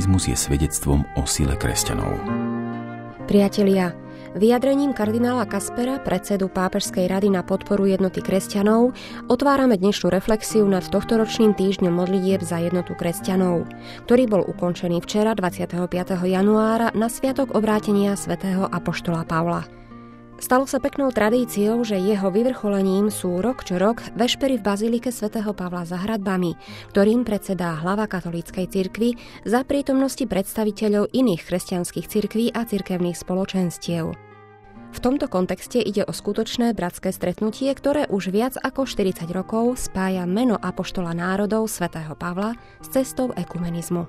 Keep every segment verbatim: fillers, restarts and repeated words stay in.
Ekumenizmus je svedectvom o sile kresťanov. Priatelia, vyjadrením kardinála Kaspera, predsedu Pápežskej rady na podporu jednoty kresťanov, otvárame dnešnú reflexiu nad tohtoročným týždňom modlitieb za jednotu kresťanov, ktorý bol ukončený včera dvadsiateho piateho januára na sviatok obrátenia svätého apoštola Pavla. Stalo sa peknou tradíciou, že jeho vyvrcholením sú rok čo rok vešpery v bazílike svätého Pavla za hradbami, ktorým predsedá hlava katolíckej cirkvi za prítomnosti predstaviteľov iných kresťanských cirkví a cirkevných spoločenstiev. V tomto kontexte ide o skutočné bratské stretnutie, ktoré už viac ako štyridsať rokov spája meno apoštola národov svätého Pavla s cestou ekumenizmu.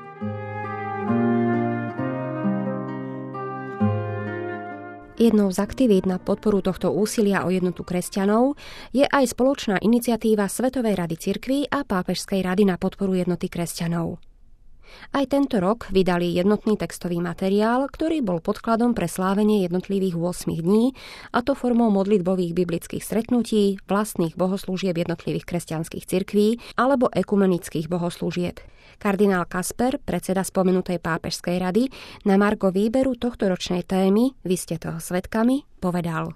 Jednou z aktivít na podporu tohto úsilia o jednotu kresťanov je aj spoločná iniciatíva Svetovej rady cirkví a Pápežskej rady na podporu jednoty kresťanov. Aj tento rok vydali jednotný textový materiál, ktorý bol podkladom pre slávenie jednotlivých ôsmich dní, a to formou modlitbových biblických stretnutí, vlastných bohoslúžieb jednotlivých kresťanských cirkví alebo ekumenických bohoslúžieb. Kardinál Kasper, predseda spomenutej Pápežskej rady, na margo výberu tohtoročnej témy, vy ste toho svedkami, povedal: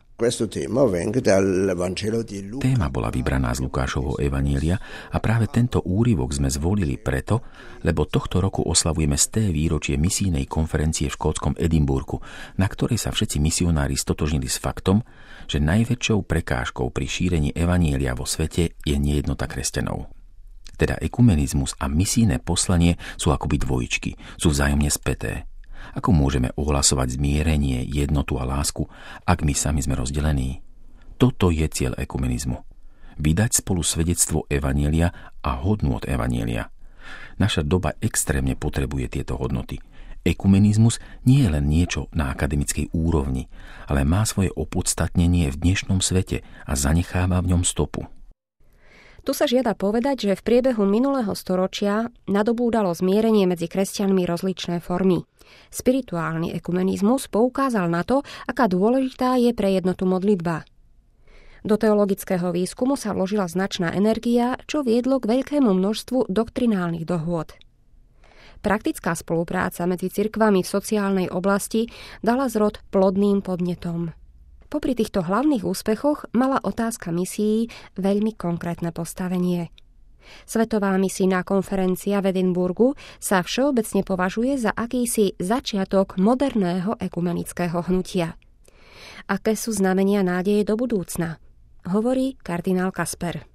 Téma bola vybraná z Lukášovho evanielia a práve tento úryvok sme zvolili preto, lebo tohto roku oslavujeme sté výročie misijnej konferencie v škótskom Edinburgu, na ktorej sa všetci misionári stotožnili s faktom, že najväčšou prekážkou pri šírení evanielia vo svete je nejednota kresťanov. Teda ekumenizmus a misijné poslanie sú akoby dvojičky, sú vzájomne späté. Ako môžeme ohlasovať zmierenie, jednotu a lásku, ak my sami sme rozdelení? Toto je cieľ ekumenizmu. Vydať spolu svedectvo evanjelia a hodnôt evanjelia. Naša doba extrémne potrebuje tieto hodnoty. Ekumenizmus nie je len niečo na akademickej úrovni, ale má svoje opodstatnenie v dnešnom svete a zanecháva v ňom stopu. Tu sa žiada povedať, že v priebehu minulého storočia nadobúdalo zmierenie medzi kresťanmi rozličné formy. Spirituálny ekumenizmus poukázal na to, aká dôležitá je pre jednotu modlitba. Do teologického výskumu sa vložila značná energia, čo viedlo k veľkému množstvu doktrinálnych dohôd. Praktická spolupráca medzi cirkvami v sociálnej oblasti dala zrod plodným podnetom. Popri týchto hlavných úspechoch mala otázka misií veľmi konkrétne postavenie. Svetová misijná konferencia v Edinburgu sa všeobecne považuje za akýsi začiatok moderného ekumenického hnutia. Aké sú znamenia nádeje do budúcna? Hovorí kardinál Kasper.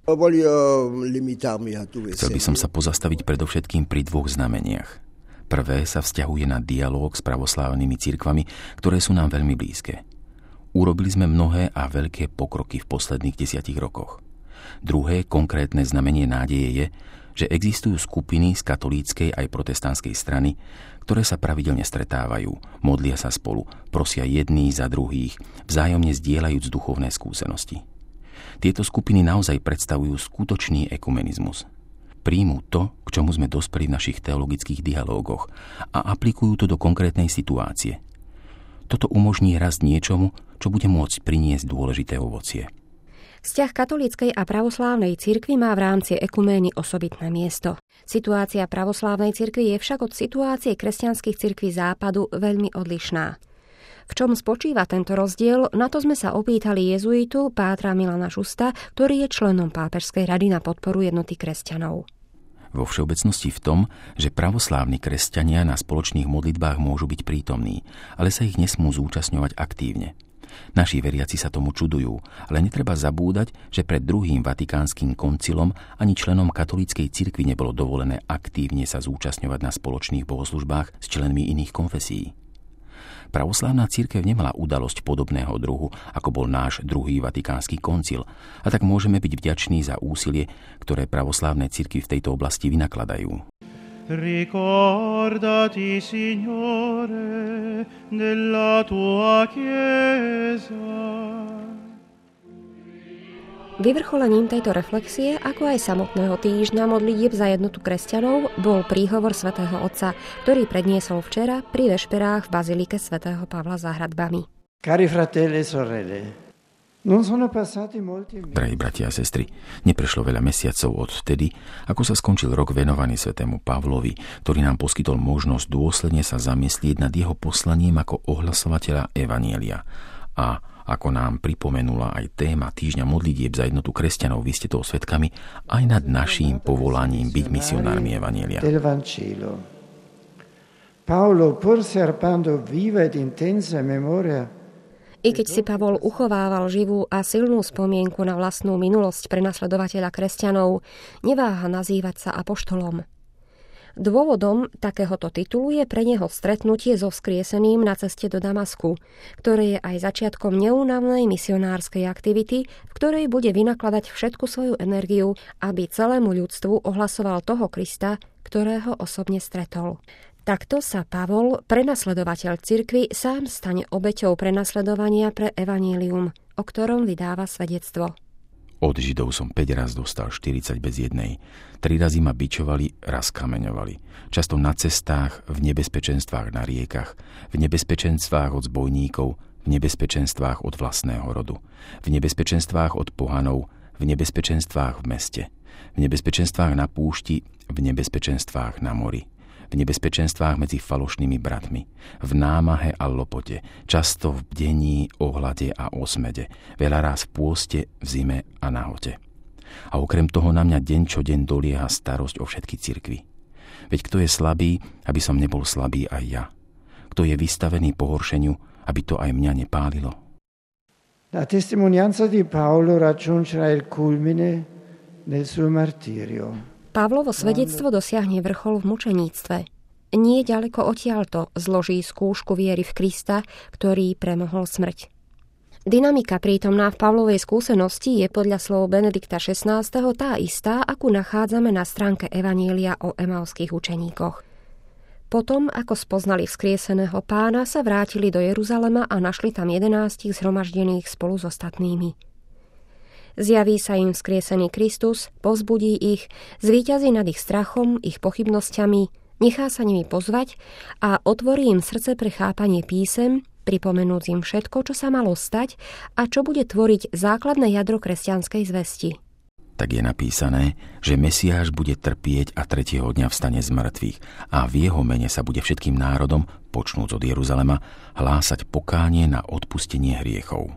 Chcel by som sa pozastaviť predovšetkým pri dvoch znameniach. Prvé sa vzťahuje na dialóg s pravoslávnymi cirkvami, ktoré sú nám veľmi blízke. Urobili sme mnohé a veľké pokroky v posledných desiatich rokoch. Druhé konkrétne znamenie nádeje je, že existujú skupiny z katolíckej aj protestantskej strany, ktoré sa pravidelne stretávajú, modlia sa spolu, prosia jedných za druhých, vzájomne zdieľajúc duchovné skúsenosti. Tieto skupiny naozaj predstavujú skutočný ekumenizmus. Príjmú to, k čomu sme dospeli v našich teologických dialógoch, a aplikujú to do konkrétnej situácie. Toto umožní rast niečomu, čo bude môcť priniesť dôležité ovocie. Vzťah katolíckej a pravoslávnej cirkvi má v rámci ekumény osobitné miesto. Situácia pravoslávnej cirkvi je však od situácie kresťanských cirkví západu veľmi odlišná. V čom spočíva tento rozdiel, na to sme sa opýtali jezuitu pátra Milana Žusta, ktorý je členom Pápežskej rady na podporu jednoty kresťanov. Vo všeobecnosti v tom, že pravoslávni kresťania na spoločných modlitbách môžu byť prítomní, ale sa ich nesmú zúčastňovať aktívne. Naši veriaci sa tomu čudujú, ale netreba zabúdať, že pred druhým vatikánskym koncilom ani členom katolíckej cirkvi nebolo dovolené aktívne sa zúčastňovať na spoločných bohoslužbách s členmi iných konfesií. Pravoslávna cirkev nemala udalosť podobného druhu, ako bol náš druhý vatikánsky koncil, a tak môžeme byť vďační za úsilie, ktoré pravoslávne cirkvi v tejto oblasti vynakladajú. Ricordati, Signore, della tua Chiesa. Vyvrcholením tejto reflexie, ako aj samotného týždňa modlitieb za jednotu kresťanov, bol príhovor svätého Otca, ktorý predniesol včera pri vešperách v bazilike svätého Pavla za hradbami. Cari fratelli e sorelle, Drahí bratia a sestry, neprešlo veľa mesiacov od vtedy, ako sa skončil rok venovaný svätému Pavlovi, ktorý nám poskytol možnosť dôsledne sa zamyslieť nad jeho poslaním ako ohlasovateľa evanjelia. A ako nám pripomenula aj téma týždňa modlitieb za jednotu kresťanov, vy ste toho svedkami, aj nad naším povolaním byť misionármi evanjelia. Paolo, pur serbando viva ed intensa memoria, I keď si Pavol uchovával živú a silnú spomienku na vlastnú minulosť prenasledovateľa kresťanov, neváha nazývať sa apoštolom. Dôvodom takéhoto titulu je pre neho stretnutie so vzkrieseným na ceste do Damasku, ktoré je aj začiatkom neúnavnej misionárskej aktivity, v ktorej bude vynakladať všetku svoju energiu, aby celému ľudstvu ohlasoval toho Krista, ktorého osobne stretol. Takto sa Pavol, prenasledovateľ cirkvi, sám stane obeťou prenasledovania pre evanjelium, o ktorom vydáva svedectvo. Od Židov som päť raz dostal štyridsať bez jednej. Tri razy ma bičovali, raz kameňovali. Často na cestách, v nebezpečenstvách na riekach, v nebezpečenstvách od zbojníkov, v nebezpečenstvách od vlastného rodu, v nebezpečenstvách od pohanov, v nebezpečenstvách v meste, v nebezpečenstvách na púšti, v nebezpečenstvách na mori, v nebezpečenstvách medzi falošnými bratmi, v námahe a lopote, často v bdení, ohľade a osmede, veľa raz v pôste, v zime a nahote. A okrem toho na mňa deň čo deň dolieha starosť o všetky cirkvi. Veď kto je slabý, aby som nebol slabý aj ja? Kto je vystavený pohoršeniu, aby to aj mňa nepálilo? La testimonianza di Paolo raggiungerà il culmine nel suo martirio. Pavlovo svedectvo dosiahne vrchol v mučeníctve. Nie ďaleko odtiaľto zloží skúšku viery v Krista, ktorý premohol smrť. Dynamika prítomná v Pavlovej skúsenosti je podľa slov Benedikta šestnásteho tá istá, akú nachádzame na stránke Evanjelia o emauských učeníkoch. Potom, ako spoznali vzkrieseného Pána, sa vrátili do Jeruzalema a našli tam jedenástich zhromaždených spolu s ostatnými. Zjaví sa im vzkriesený Kristus, povzbudí ich, zvíťazí nad ich strachom, ich pochybnosťami, nechá sa nimi pozvať a otvorí im srdce pre chápanie písem, pripomenúc im všetko, čo sa malo stať a čo bude tvoriť základné jadro kresťanskej zvesti. Tak je napísané, že Mesiáš bude trpieť a tretieho dňa vstane z mŕtvych a v jeho mene sa bude všetkým národom, počnúc od Jeruzalema, hlásať pokánie na odpustenie hriechov.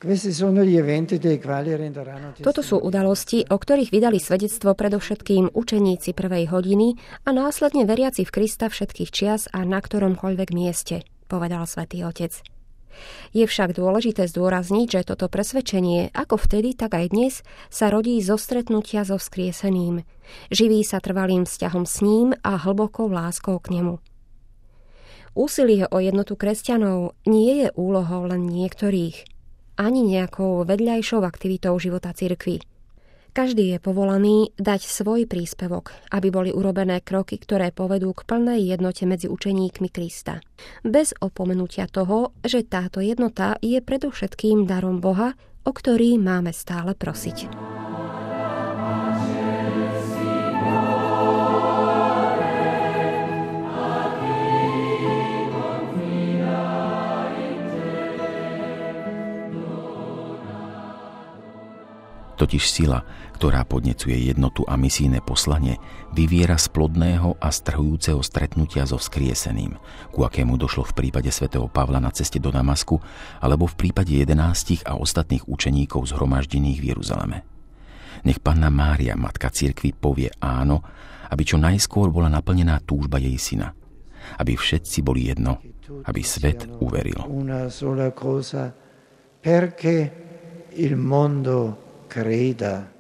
Toto sú udalosti, o ktorých vydali svedectvo predovšetkým učeníci prvej hodiny a následne veriaci v Krista všetkých čias a na ktoromkoľvek mieste, povedal Svätý Otec. Je však dôležité zdôrazniť, že toto presvedčenie, ako vtedy, tak aj dnes, sa rodí zo stretnutia so vzkrieseným. Živí sa trvalým vzťahom s ním a hlbokou láskou k nemu. Úsilie o jednotu kresťanov nie je úlohou len niektorých, ani nejakou vedľajšou aktivitou života cirkvi. Každý je povolaný dať svoj príspevok, aby boli urobené kroky, ktoré povedú k plnej jednote medzi učeníkmi Krista. Bez opomenutia toho, že táto jednota je predovšetkým darom Boha, o ktorý máme stále prosiť. Totiž sila, ktorá podnecuje jednotu a misijné poslanie, vyviera z plodného a strhujúceho stretnutia so vzkrieseným, ku akému došlo v prípade svätého Pavla na ceste do Damasku, alebo v prípade jedenástich a ostatných učeníkov zhromaždených v Jeruzaleme. Nech Panna Mária, matka cirkvi, povie áno, aby čo najskôr bola naplnená túžba jej syna, aby všetci boli jedno, aby svet uveril. Una sola cosa, perché il mondo creda.